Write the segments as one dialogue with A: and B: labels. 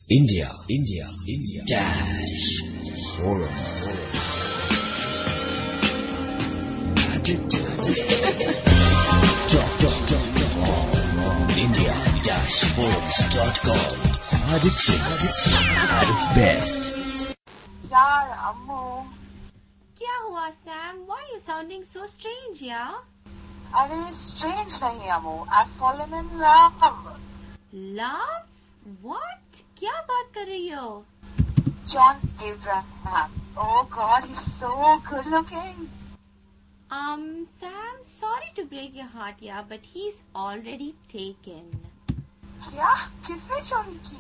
A: India Dash Forums. India-forums.com. Addiction at its best.
B: यार अम्मू,
C: क्या हुआ Sam? Why are you sounding so strange, yeah?
B: अरे strange नहीं Ammu, I've fallen in love.
C: Love? What? क्या बात कर रही हो?
B: John Abraham. Oh God, he's so good looking.
C: Sam, sorry to break your heart, yeah, but he's already taken.
B: क्या? किसने चोरी की?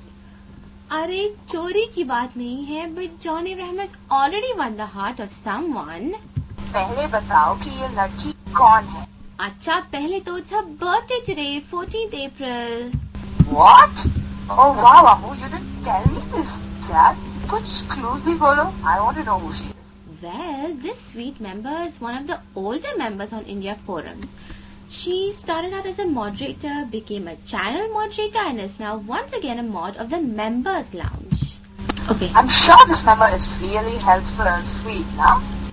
C: अरे चोरी की बात नहीं है, but John Abraham has already won the heart of someone.
B: पहले बताओ कि ये लड़की कौन है?
C: अच्छा, पहले तो it's her birthday today, 14th April.
B: What? Oh wow, Ammu, you didn't tell me this, यार. कुछ clues भी बोलो. I want to know who she is.
C: Well, this sweet member is one of the older members on India forums. She started out as a moderator, became a channel moderator, and is now once again a mod of the members lounge. Okay.
B: I'm sure this member is really helpful and sweet, now.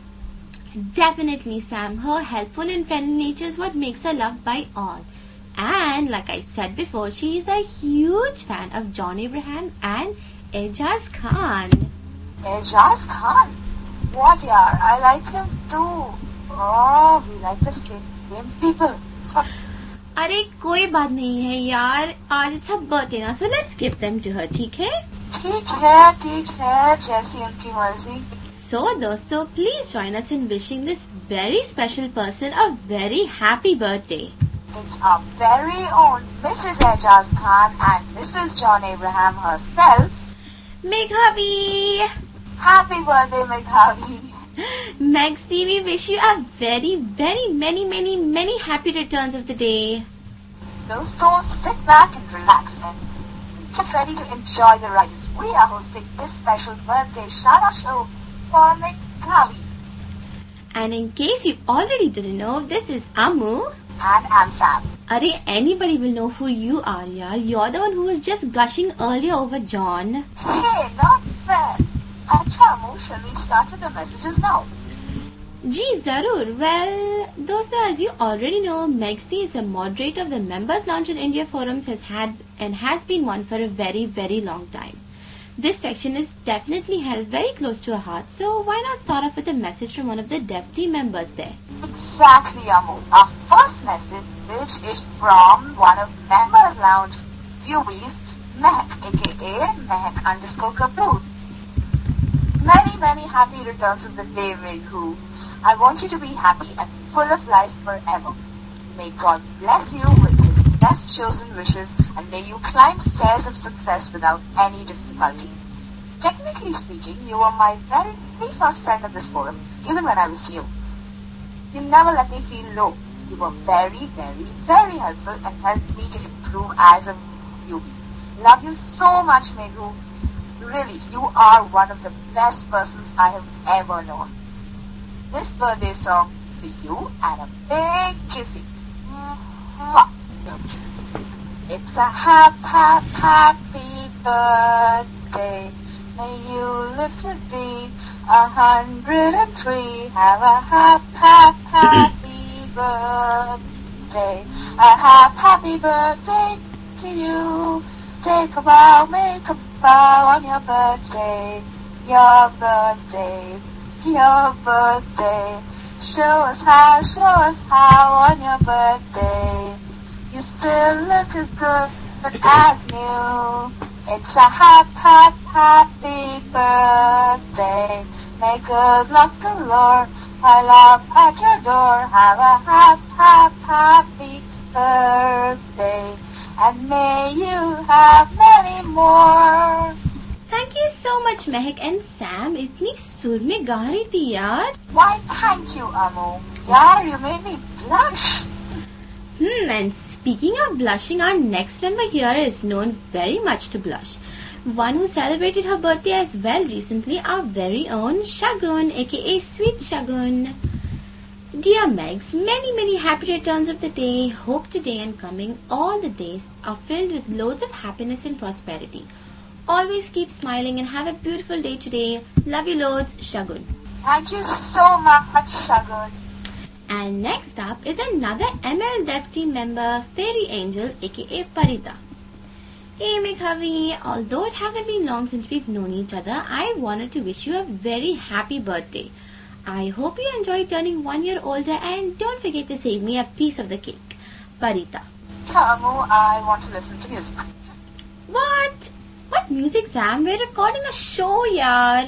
C: Definitely, Sam. Her helpful and friendly nature is what makes her loved by all. And like I said before, she is a huge fan of John Abraham and Ejaz Khan.
B: Ejaz Khan? What, yaar? I like him too. Oh, we like the same people.
C: अरे कोई बात नहीं है यार, आज अच्छा birthday ना, so let's give them to her, ठीक है?
B: ठीक है, जैसी उनकी मर्जी.
C: So दोस्तों, please join us in wishing this very special person a very happy birthday.
B: It's our very own Mrs. Ejaz Khan and Mrs. John Abraham herself.
C: Meghavi!
B: Happy birthday, Meghavi.
C: Megs, we wish you a very, very, many happy returns of the day.
B: Dosto, sit back and relax and get ready to enjoy the ride. We are hosting this special birthday shout-out show for Meghavi.
C: And in case you already didn't know, this is Amu.
B: And I'm Sam.
C: Arey, anybody will know who you are, yeah. You're the one who was just gushing earlier over John.
B: Hey, not fair. Acha, Amu, shall we start with the messages now?
C: Ji, zarur. Well, dosto, as you already know, Megsti is a moderator of the Members Lounge in India Forums, has been one for a very, very long time. This section is definitely held very close to her heart, so why not start off with a message from one of the deputy members there?
B: Exactly, Amu. Our first message is from one of Members Lounge viewees, Mehak, aka Mehak_Kapoor. Many happy returns of the day, Meghu. I want you to be happy and full of life forever. May God bless you with His best chosen wishes and may you climb stairs of success without any difficulty. Technically speaking, you were my very first friend in this forum, even when I was new. You never let me feel low. You were very helpful and helped me to improve as a newbie. Love you so much, Meghu. Really, you are one of the best persons I have ever known. This birthday song for you and a big kissy. Mwah. It's a happy birthday. May you live to be 103. Have a happy birthday. A happy birthday to you. Take a bow, make a bow on your birthday. Your birthday. Show us how on your birthday. You still look as good as new. It's a happy birthday. May good luck galore pile up at your door. Have a happy birthday. And may you have many more.
C: Thank you so much, Mehak and Sam. इतनी सुर में गा रही थी यार.
B: Why, thank you, Amu. Yaar, you made me blush.
C: And speaking of blushing, our next member here is known very much to blush. One who celebrated her birthday as well recently, our very own Shagun, aka Sweet Shagun. Dear Megs, many happy returns of the day. Hope today and coming all the days are filled with loads of happiness and prosperity. Always keep smiling and have a beautiful day today. Love you loads, Shagun.
B: Thank you so much, Shagun.
C: And next up is another ML Dev team member, Fairy Angel aka Parita. Hey Meghavi, although it hasn't been long since we've known each other, I wanted to wish you a very happy birthday. I hope you enjoy turning 1 year older and don't forget to save me a piece of the cake. Parita.
B: Tamu, I want to listen to music.
C: What? What music, Sam? We're recording a show, yaar.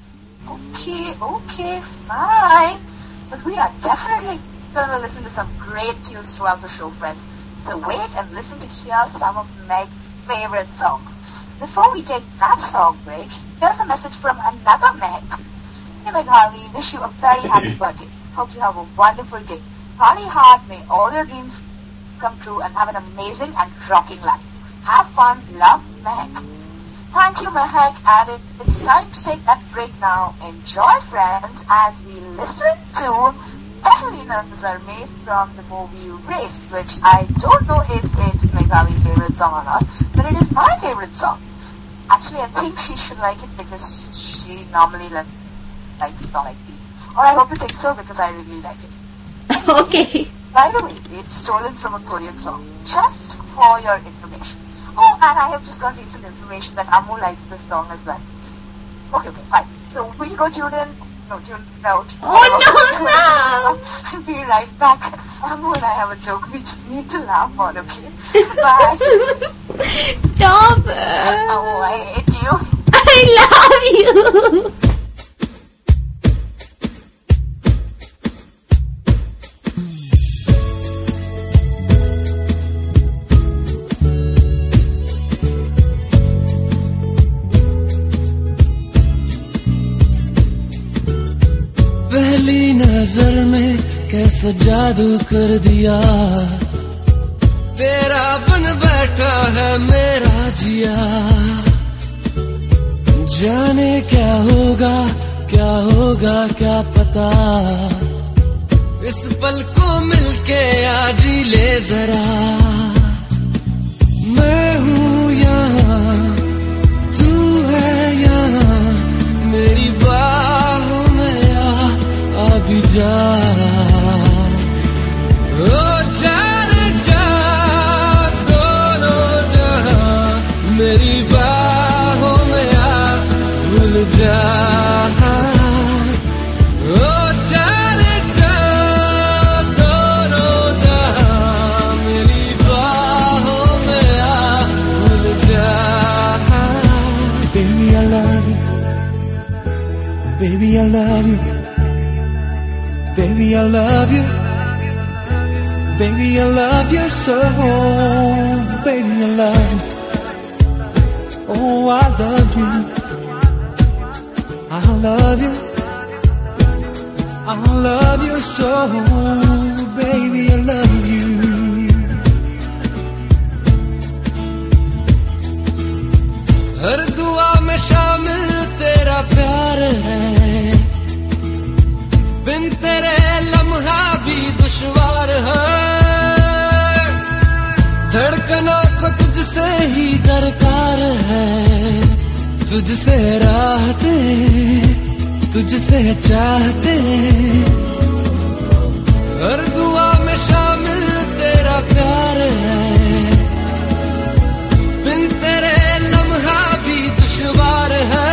B: Okay, fine. But we are definitely going to listen to some great tunes throughout the show, friends. So wait and listen to hear some of Meg's favorite songs. Before we take that song break, here's a message from another Meg. Hey Meghavi, wish you a very happy birthday. Hope you have a wonderful day. Party hard, may all your dreams come true and have an amazing and rocking life. Have fun, love, Meg. Thank you, Mehak, and it's time to take that break now. Enjoy, friends, as we listen to Ehelina Zarme from the movie Race, which I don't know if it's Meghavi's favorite song or not, but it is my favorite song. Actually, I think she should like it because she normally likes songs like these. Or I hope you think so because I really like it.
C: Okay.
B: By the way, it's stolen from a Korean song, just for your information. Oh, and I have just got recent information that Ammu likes this song as well. Okay, fine. So we'll go tune in. No, tune out.
C: Oh, no!
B: I'll be right back. Ammu and I have a joke. We just need to laugh on, okay? Bye.
C: Stop!
B: Oh, I hate you.
C: I love you!
D: पहली नजर में कैसा जादू कर दिया तेरा बन बैठा है मेरा जिया जाने क्या होगा क्या पता इस पल को मिलके आज ही ले जरा मैं हूँ यहाँ तू है यहाँ मेरी बाहों में अभी जा ओ जाने जा दोनों जहां मेरी बाहों में आ भूल जा ओ जाने जा दोनों जहां मेरी बाहों में आ भूल जा Baby I love you Baby I love you Baby, I love you. Baby, I love you so. Baby, I love you. Oh, I love you. I love you. I love you so. Baby, I love you. हर दुआ में शामिल तेरा प्यार है बिन तेरे लम्हा भी दुश्वार है धड़कनों को तुझसे ही दरकार है तुझसे राहते तुझसे चाहते हर दुआ में शामिल तेरा प्यार है बिन तेरे लम्हा भी दुश्वार है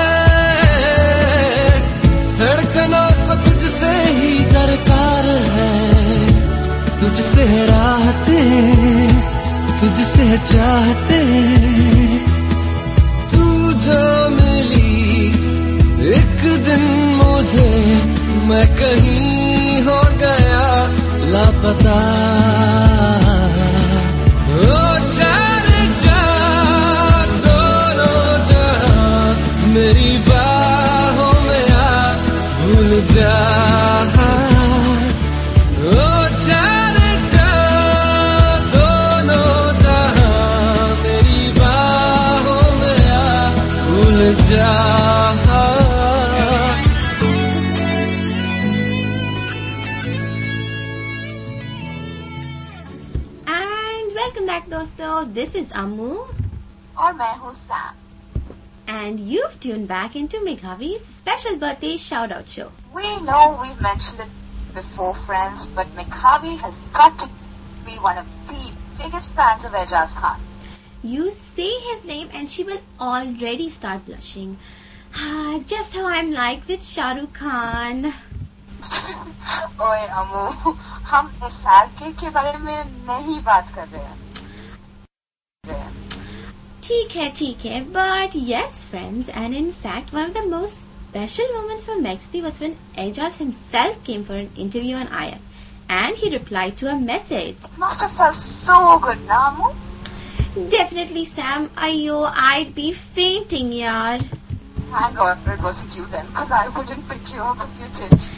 D: धड़कनों को तुझसे ही दरकार है तुझसे राहते तुझसे चाहते तू जो मिली एक दिन मुझे मैं कहीं हो गया लापता ओ जाने जा दोनों जहां मेरी बाहों में आ भूल जा ओ जाने जा दोनों जहां मेरी बाहों में आ भूल जा
C: And welcome back दोस्तों, this is Ammu
B: और मैं हूँ Sam
C: and you've tuned back into Meghavi's special birthday shout-out show.
B: We know we've mentioned it before, friends, but Meghavi has got to be one of the biggest fans of Ejaz Khan.
C: You say his name and she will already start blushing. Just how I'm like with Shah Rukh Khan.
B: ओए अमू, हम SRK के बारे में नहीं बात कर रहे हैं.
C: ठीक है, but yes, friends, and in fact, one of the most special moments for Megzi was when Ejaz himself came for an interview on IF, and he replied to a message.
B: It must have felt so good, na Amu?
C: Definitely, Sam. I'd be fainting, yaar.
B: Thank God it wasn't you then, because I wouldn't pick you up if you did.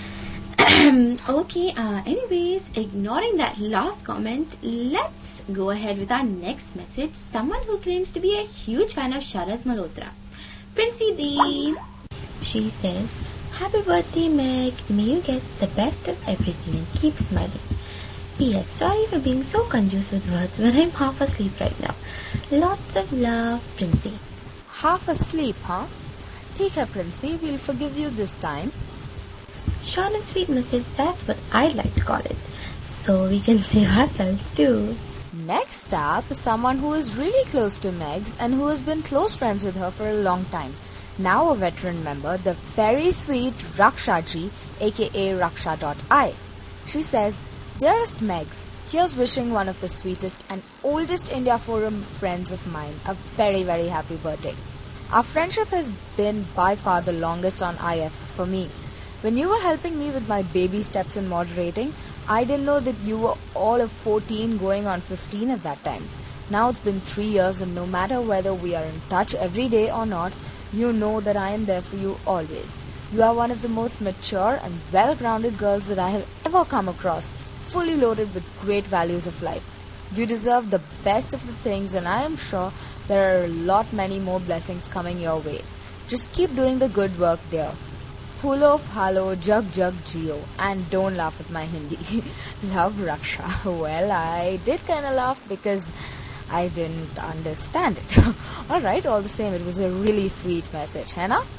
C: Okay, anyways, ignoring that last comment, let's go ahead with our next message. Someone who claims to be a huge fan of Sharad Malhotra. Princey Dee. She says, Happy birthday, Meg. May you get the best of everything and keep smiling. P.S. Sorry for being so confused with words when I'm half asleep right now. Lots of love, Princey.
E: Half asleep, huh? Take her, Princey. We'll forgive you this time.
C: Short and sweet message, that's what I'd like to call it. So we can save ourselves too.
E: Next up is someone who is really close to Megs and who has been close friends with her for a long time. Now a veteran member, the very sweet Rakshaji, aka Raksha.I. She says, Dearest Megs, here's wishing one of the sweetest and oldest India Forum friends of mine a very, very happy birthday. Our friendship has been by far the longest on IF for me. When you were helping me with my baby steps in moderating, I didn't know that you were all of 14 going on 15 at that time. Now it's been 3 years and no matter whether we are in touch every day or not, you know that I am there for you always. You are one of the most mature and well-grounded girls that I have ever come across, fully loaded with great values of life. You deserve the best of the things and I am sure there are a lot many more blessings coming your way. Just keep doing the good work, dear. Phulo, phalo, jug jug jio. And don't laugh at my Hindi. Love, Raksha. Well, I did kind of laugh because I didn't understand it. Alright, all the same, it was a really sweet message, hai na?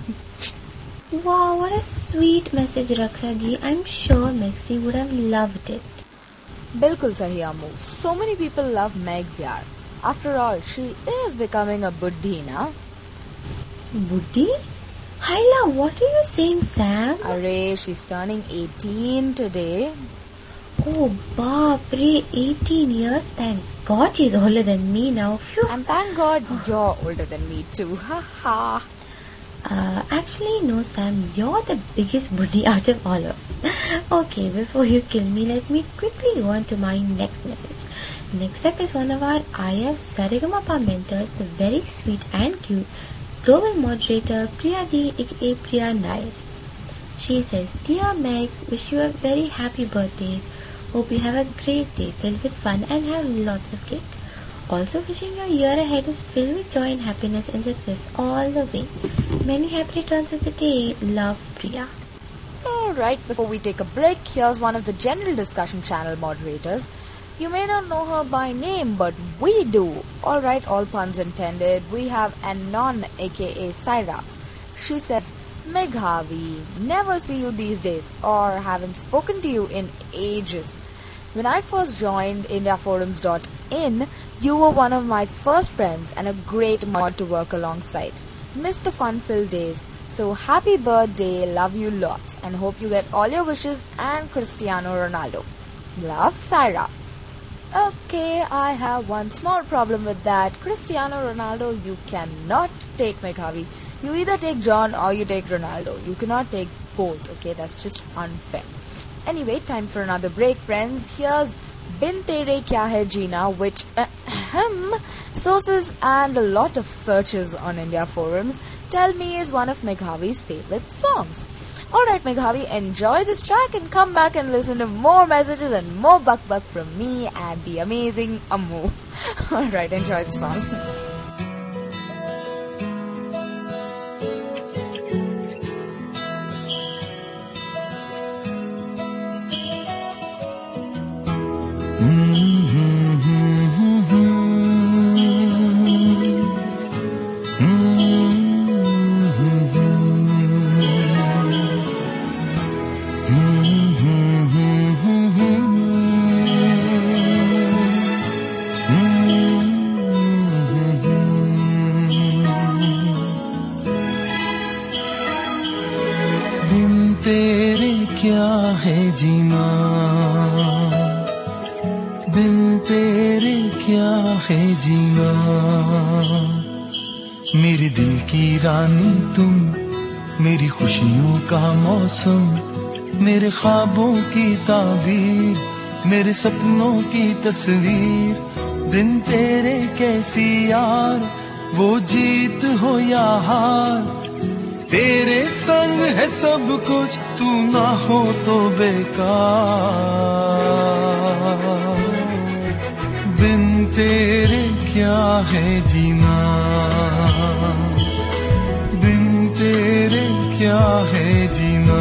C: Wow, what a sweet message, Raksha ji. I'm sure Megzi would have loved it.
E: Bilkul sahi, Amu. So many people love Megs, yaar. After all, she is becoming a buddhi, na?
C: Buddhi? Haila, what are you saying, Sam?
E: Array, she's turning 18 today.
C: Oh, Bapre, 18 years. Thank God she's older than me now. Phew.
E: And thank God you're older than me too. Ha ha.
C: Actually, no, Sam. You're the biggest buddhi out of all of us. Okay, before you kill me, let me quickly go on to my next message. Next up is one of our IF Saregamapa mentors, the very sweet and cute global moderator Priya Di, aka Priya Nair. She says, Dear Megs, wish you a very happy birthday. Hope you have a great day filled with fun and have lots of cake. Also wishing your year ahead is filled with joy and happiness and success all the way. Many happy returns of the day. Love, Priya.
E: Alright, before we take a break, here's one of the general discussion channel moderators. You may not know her by name, but we do. Alright, all puns intended. We have Anon, aka Saira. She says, Meghavi, never see you these days, or haven't spoken to you in ages. When I first joined IndiaForums.in, you were one of my first friends and a great mod to work alongside. Missed the fun-filled days. So happy birthday, love you lots, and hope you get all your wishes and Cristiano Ronaldo. Love, Saira. Okay, I have one small problem with that. Cristiano Ronaldo, you cannot take Meghavi. You either take John or you take Ronaldo. You cannot take both, okay? That's just unfair. Anyway, time for another break, friends. Here's Bin Tere Kya Hai Jeena, which sources and a lot of searches on India forums tell me is one of Meghavi's favorite songs. Alright, Meghavi, enjoy this track and come back and listen to more messages and more buck from me and the amazing Ammu. Alright, enjoy the song.
F: क्या है जीना, बिन तेरे क्या है जीना। मेरे दिल की रानी तुम, मेरी खुशियों का मौसम, मेरे ख्वाबों की ताबीर, मेरे सपनों की तस्वीर। बिन तेरे कैसी यार, वो जीत हो या हार। तेरे संग है सब कुछ, तू ना हो तो बेकार। बिन तेरे क्या है जीना, बिन तेरे क्या है जीना।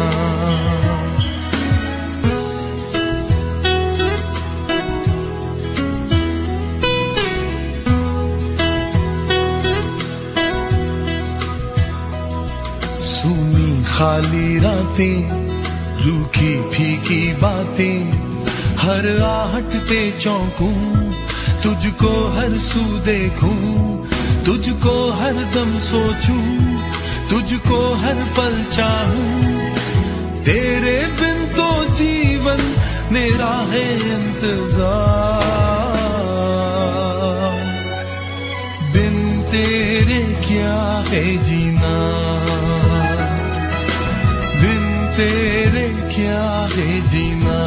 F: सूनी खाली रातें, रूखी फीकी बातें, हर आहट पे चौंकूं, तुझको हर सू देखूं, तुझको हर दम सोचूं, तुझको हर पल चाहूं। तेरे बिन तो जीवन मेरा है इंतजार। बिन तेरे क्या है जीना, बिन तेरे क्या है जीना।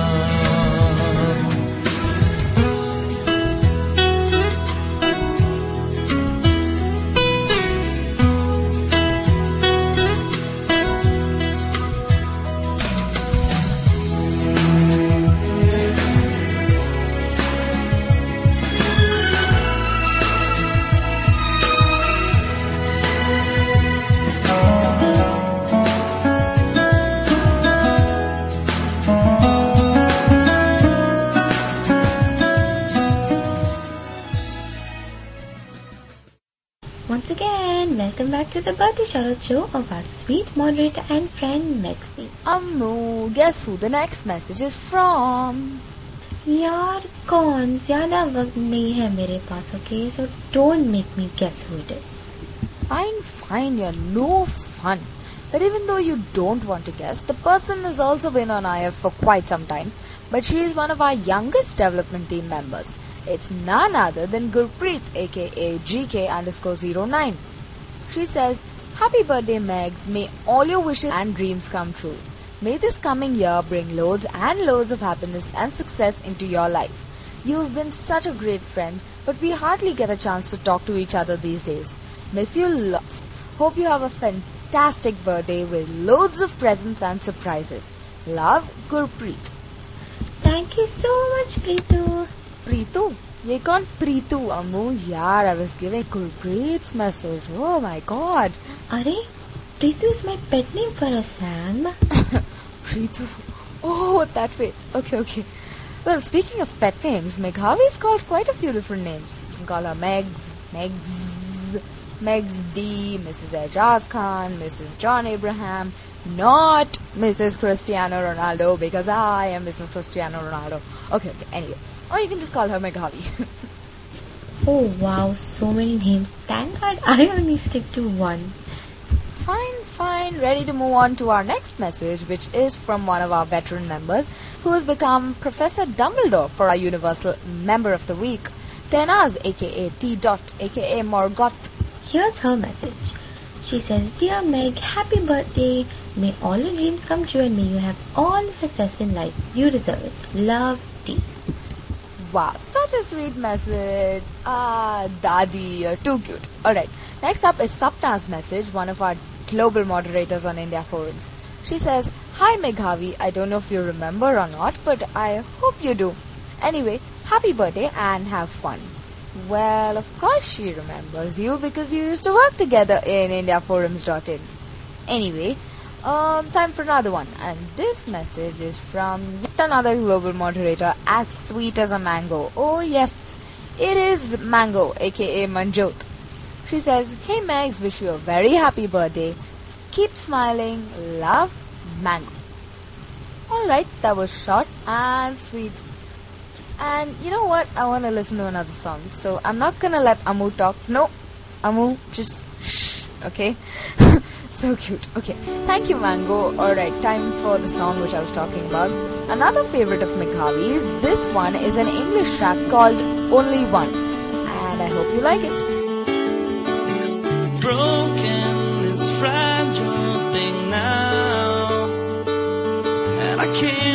C: Once again, welcome back to the birthday shout-out show of our sweet moderator and friend Mexi.
E: Ammu, guess who the next message is from?
C: यार कौन, ज़्यादा वक्त नहीं है मेरे पास, okay? So don't make me guess who it is.
E: Fine, you're no fun. But even though you don't want to guess, the person has also been on IF for quite some time. But she is one of our youngest development team members. It's none other than Gurpreet, aka GK_09. She says, "Happy birthday, Megs. May all your wishes and dreams come true. May this coming year bring loads and loads of happiness and success into your life. You've been such a great friend, but we hardly get a chance to talk to each other these days. Miss you lots. Hope you have a fantastic birthday with loads of presents and surprises. Love, Gurpreet."
C: Thank you so much, Preetu.
E: Preetu? ये कौन Preetu? Ammu, yaar, I was giving Gurpreet's message. Oh my god.
C: अरे, Preetu is my pet name for a Sam.
E: Preetu. Oh, that way. Okay. Well, speaking of pet names, Meghavi is called quite a few different names. You can call her Megs, Megs D, Mrs. Ejaz Khan, Mrs. John Abraham, not Mrs. Cristiano Ronaldo, because I am Mrs. Cristiano Ronaldo. Okay, anyway. Or you can just call her Meghavi.
C: Oh wow, so many names. Thank God I only stick to one.
E: Fine. Ready to move on to our next message, which is from one of our veteran members who has become Professor Dumbledore for our Universal Member of the Week, Tenaz, aka T. aka Morgoth.
C: Here's her message. She says, "Dear Meg, happy birthday. May all your dreams come true and may you have all the success in life. You deserve it. Love, T."
E: Wow, such a sweet message. Dadi, you're too cute. Alright, next up is Sapna's message, one of our global moderators on India forums. She says, "Hi Meghavi, I don't know if you remember or not, but I hope you do. Anyway, happy birthday and have fun." Well, of course she remembers you because you used to work together in indiaforums.in. Anyway, time for another one, and this message is from yet another global moderator, as sweet as a mango. Oh yes, it is Mango, aka Manjot. She says, "Hey Megs, wish you a very happy birthday. Keep smiling. Love, Mango." Alright, that was short and sweet. And you know what? I want to listen to another song, so I'm not gonna let Ammu talk. No, Ammu, just shh. okay? So cute. Okay, thank you, Mango. Alright, time for the song which I was talking about. Another favorite of Meghavi's, this one is an English track called Only One, and I hope you like it.
G: Broken, this fragile thing now, and I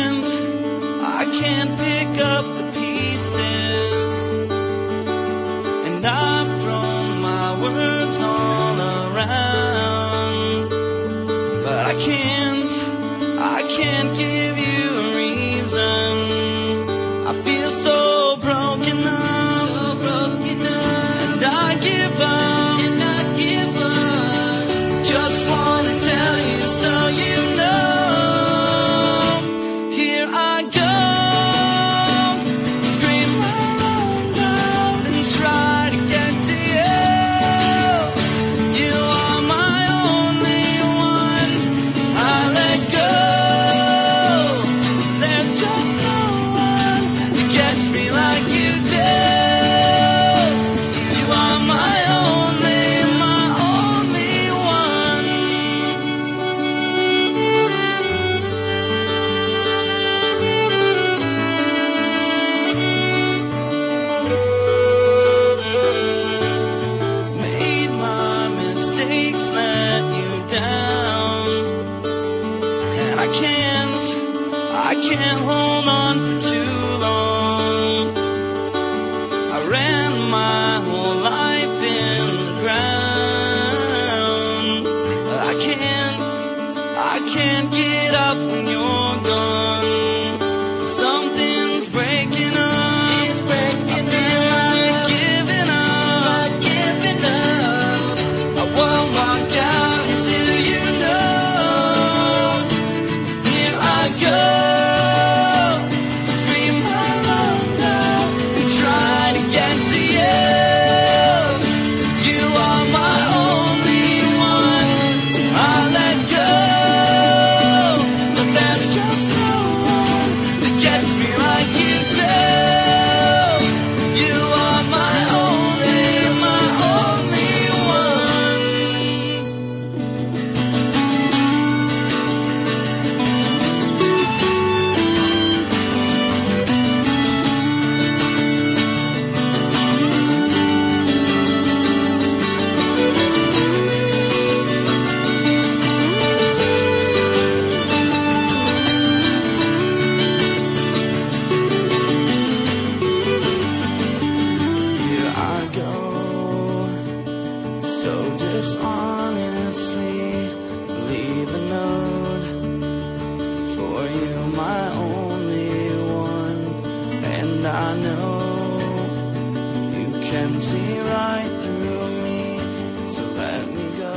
G: can't pick up the pieces, and I've thrown my words all around, but I can't give you a reason. I feel so broken up, and I give up. Just wanna tell you so you know. Here I go, scream my lungs out and try to get to you. You are my only one. I let go. There's just no one that gets me like you do. You are my only one. Made my mistakes, let you down, and I can't hold on for too long. I ran my whole life in the ground. I can't get up when you're gone. Something's breaking up. I feel like giving up. I won't walk out until you know. Here I go, scream my lungs out and try to get to you. You are my only one. I let go, but there's just no one that gets me like you do. You are my only one. Here I go, so dishonestly, leave a note for you, my only one. And I know you can see right through me, so let me go.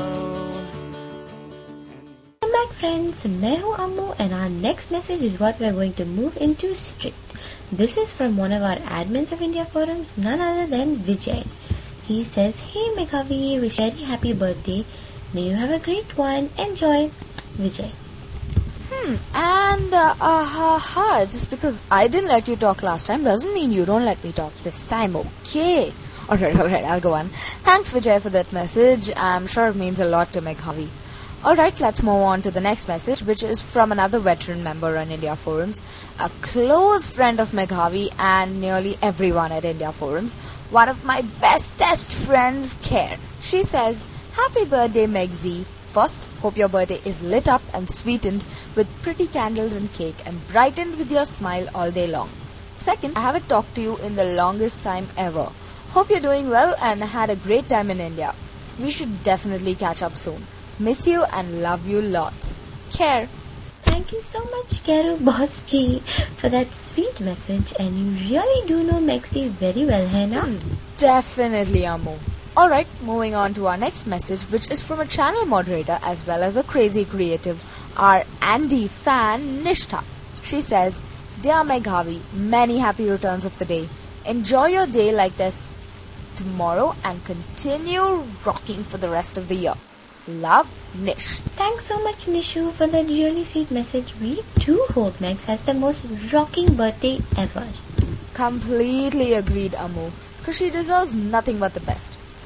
C: Welcome back, friends. मैं हूँ अम्मू, and our next message is what we're going to move into straight. This is from one of our admins of India forums, none other than Vijay. He says, "Hey Meghavi, wish you a very happy birthday. May you have a great one. Enjoy, Vijay."
E: And just because I didn't let you talk last time doesn't mean you don't let me talk this time, okay? Alright, I'll go on. Thanks, Vijay, for that message. I'm sure it means a lot to Meghavi. Alright, let's move on to the next message, which is from another veteran member on India Forums, a close friend of Meghavi and nearly everyone at India Forums, one of my bestest friends, Care. She says, "Happy birthday, Megzi. First, hope your birthday is lit up and sweetened with pretty candles and cake and brightened with your smile all day long. Second, I haven't talked to you in the longest time ever. Hope you're doing well and had a great time in India. We should definitely catch up soon. Miss you and love you lots. Care."
C: Thank you so much, Karu Boss Ji, for that sweet message, and you really do know Megzi very well, hai na?
E: Definitely, Ammu. Alright, moving on to our next message, which is from a channel moderator as well as a crazy creative, our Andy fan, Nishtha. She says, "Dear Meghavi, many happy returns of the day. Enjoy your day like this tomorrow and continue rocking for the rest of the year. Love, Nish."
C: Thanks so much, Nishu, for that really sweet message. We too hope Megs has the most rocking birthday ever.
E: Completely agreed, Ammu, because she deserves nothing but the best.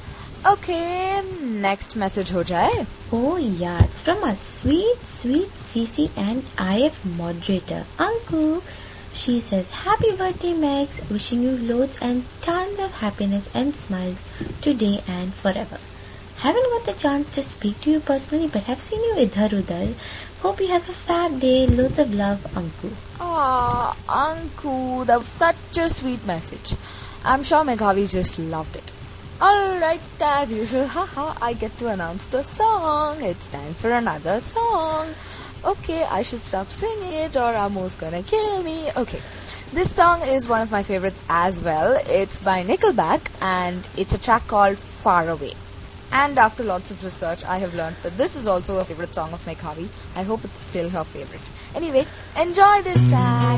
E: Okay, next message ho jaye.
C: Oh yeah, it's from our sweet CC and IF moderator, Anku. She says, Happy birthday, Megs. Wishing you loads and tons of happiness and smiles today and forever. Haven't got the chance to speak to you personally, but have seen you idhar udhar. Hope you have a fab day. Loads of love, Anku.
E: Ah, Anku, that was such a sweet message. I'm sure Meghavi just loved it. Alright, as usual, haha, I get to announce the song. It's time for another song. Okay, I should stop singing it or Amu's gonna kill me. Okay, this song is one of my favorites as well. It's by Nickelback and it's a track called Far Away. And after lots of research, I have learned that this is also a favorite song of Meghavi. I hope it's still her favorite. Anyway, enjoy this track.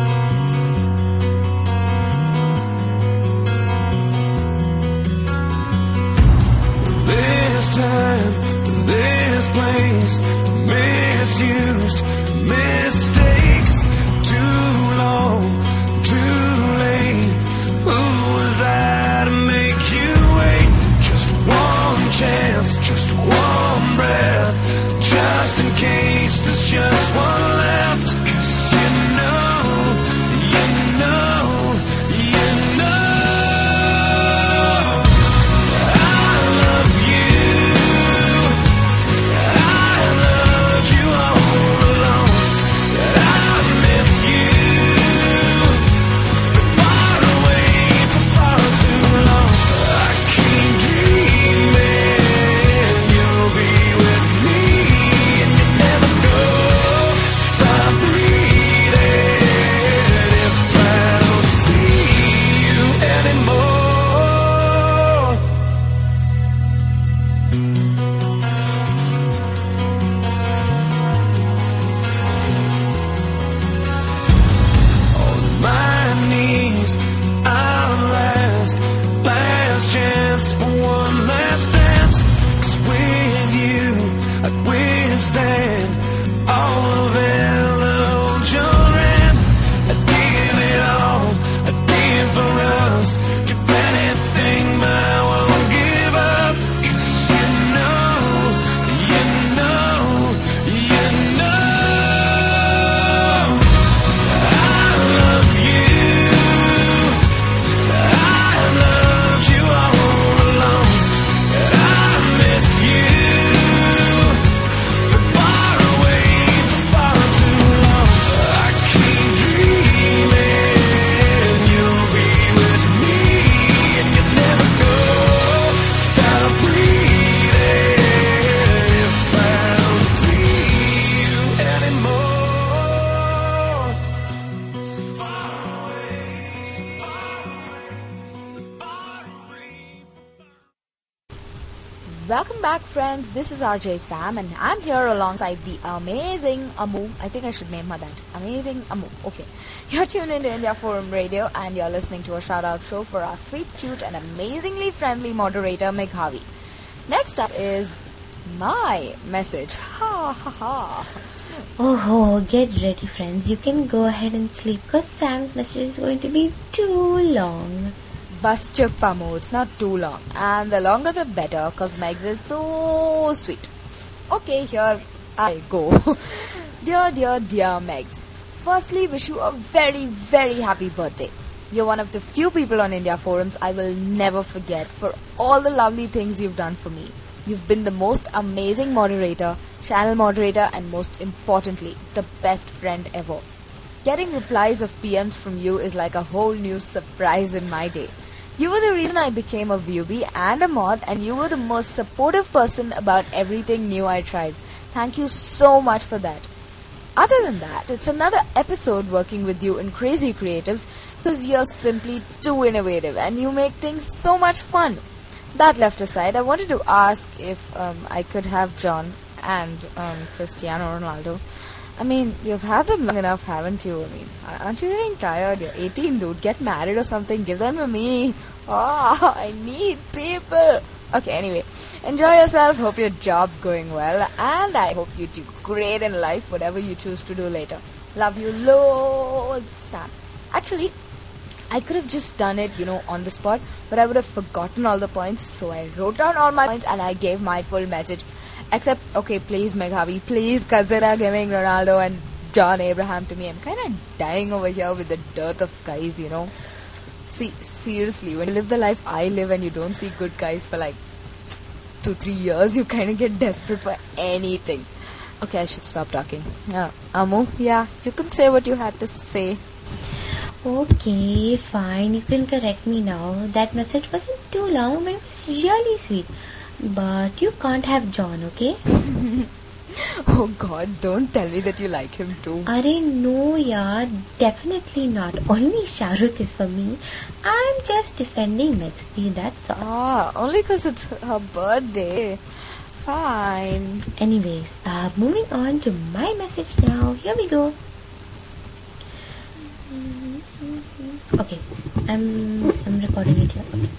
G: This time, this place, misused mistakes, too long, too late. Who was I to make you wait? Just one chance, just one breath, just in case there's just one left. 'Cause you know, you know, you know.
E: Welcome back, friends. This is RJ Sam and I'm here alongside the amazing Amu. I think I should name her that. Amazing Amu. Okay. You're tuned into India Forum Radio and you're listening to a shout-out show for our sweet, cute and amazingly friendly moderator, Meghavi. Next up is my message. Ha ha ha.
C: Oh, get ready, friends. You can go ahead and sleep because Sam's message is going to be too long.
E: Bus chup, Amu. It's not too long. And the longer the better because Megs is so sweet. Okay, here I go. Dear Megs. Firstly, wish you a very, very happy birthday. You're one of the few people on India Forums I will never forget for all the lovely things you've done for me. You've been the most amazing moderator, channel moderator, and most importantly, the best friend ever. Getting replies of PMs from you is like a whole new surprise in my day. You were the reason I became a VUB and a mod, and you were the most supportive person about everything new I tried. Thank you so much for that. Other than that, it's another episode working with you in Crazy Creatives because you're simply too innovative and you make things so much fun. That left aside, I wanted to ask if I could have John and Cristiano Ronaldo. I mean, you've had them long enough, haven't you? I mean, aren't you getting tired? You're 18, dude. Get married or something. Give them to me. Oh, I need people. Okay, anyway. Enjoy yourself. Hope your job's going well. And I hope you do great in life, whatever you choose to do later. Love you loads, Sam. Actually, I could have just done it, on the spot, but I would have forgotten all the points. So I wrote down all my points and I gave my full message. Except, okay, please Meghavi, please consider giving Ronaldo and John Abraham to me. I'm kind of dying over here with the dearth of guys, See, seriously, when you live the life I live and you don't see good guys for like 2-3 years, you kind of get desperate for anything. Okay, I should stop talking. Amu, you can say what you had to say.
C: Okay, fine. You can correct me now. That message wasn't too long, but it was really sweet. But you can't have John, okay?
E: Oh God, don't tell me that you like him too.
C: Arey, no, yaar. Definitely not. Only Shah Rukh is for me. I'm just defending Megzi, that's all.
E: Only because it's her birthday. Fine.
C: Anyways, moving on to my message now. Here we go. Okay, I'm recording it here. Okay.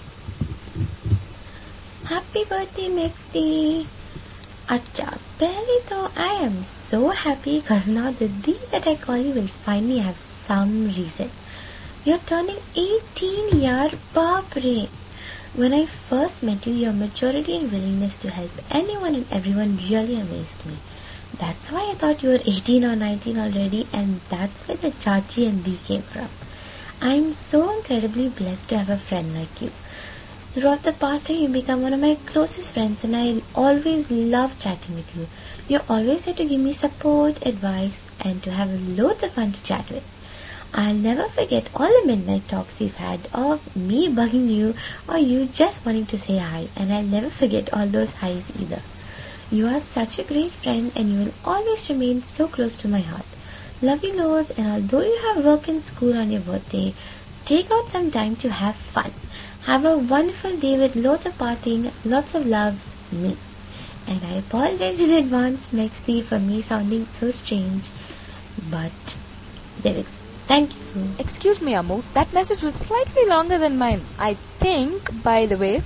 C: Happy birthday, Megzi. Acha, pehle to I am so happy because now the day that I call you will finally have some reason. You're turning 18 yaar, baapre. When I first met you, your maturity and willingness to help anyone and everyone really amazed me. That's why I thought you were 18 or 19 already, and that's where the Chachi and Dee came from. I'm so incredibly blessed to have a friend like you. Throughout the past year, you become one of my closest friends, and I always love chatting with you. You're always there to give me support, advice, and to have loads of fun to chat with. I'll never forget all the midnight talks we've had of me bugging you or you just wanting to say hi, and I'll never forget all those highs either. You are such a great friend, and you will always remain so close to my heart. Love you loads, and although you have work and school on your birthday, take out some time to have fun. Have a wonderful day with loads of partying, lots of love, me. And I apologize in advance, Megzi, for me sounding so strange, but there we go. Thank you.
E: Excuse me, Amu. That message was slightly longer than mine. I think, by the way.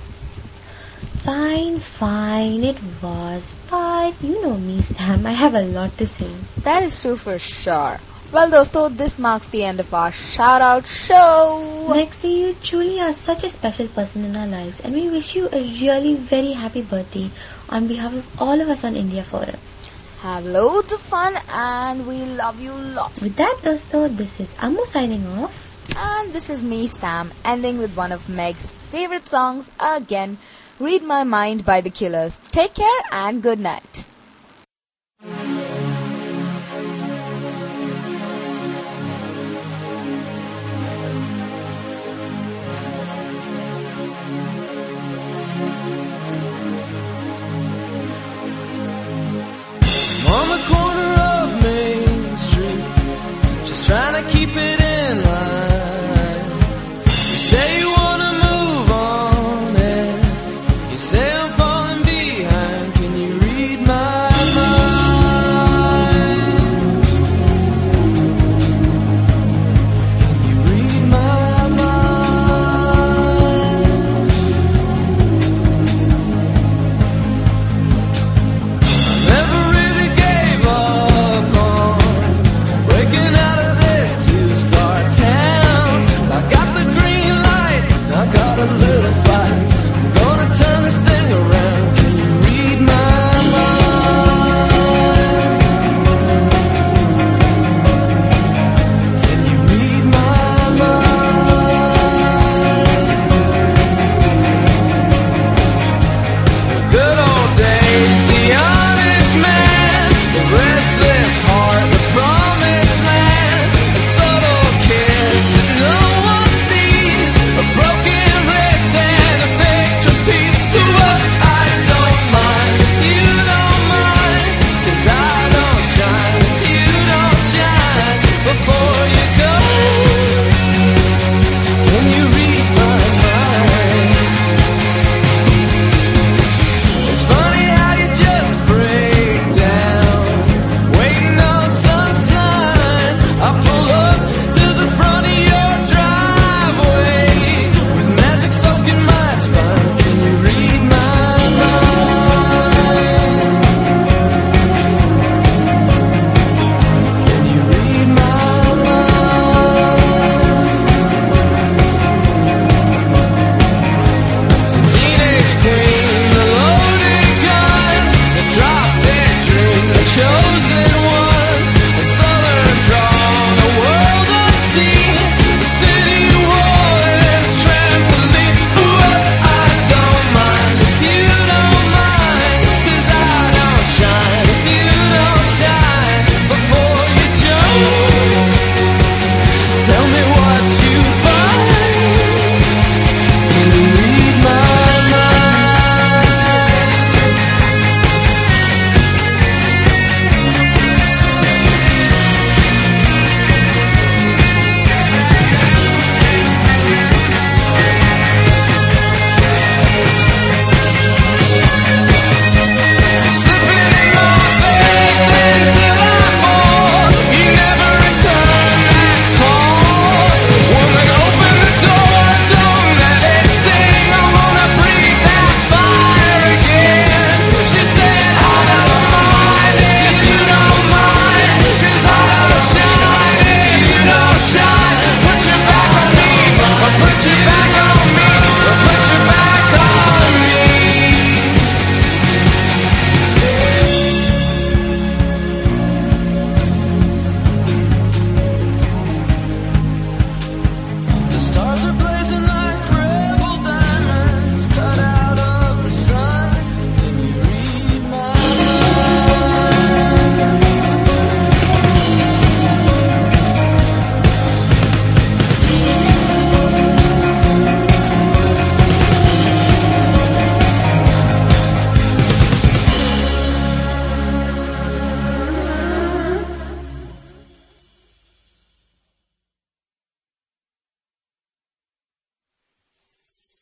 C: Fine, it was. But you know me, Sam. I have a lot to say.
E: That is true for sure. Well, dosto, this marks the end of our shout-out show.
C: Megzi, you truly are such a special person in our lives, and we wish you a really very happy birthday on behalf of all of us on India Forum.
E: Have loads of fun, and we love you lots.
C: With that, dosto, this is Amu signing off.
E: And this is me, Sam, ending with one of Meg's favorite songs again, Read My Mind by The Killers. Take care and good night.
G: On the corner of Main Street, just trying to keep it in line. You say you wanna move on, and you say I'm falling behind. Can you read my mind? Can you read my mind? I never really gave up on breaking out of this to start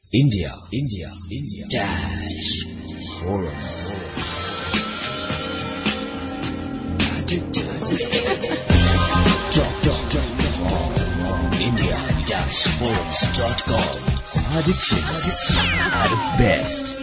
A: India dash forums. India-forums.com. Addiction at its best.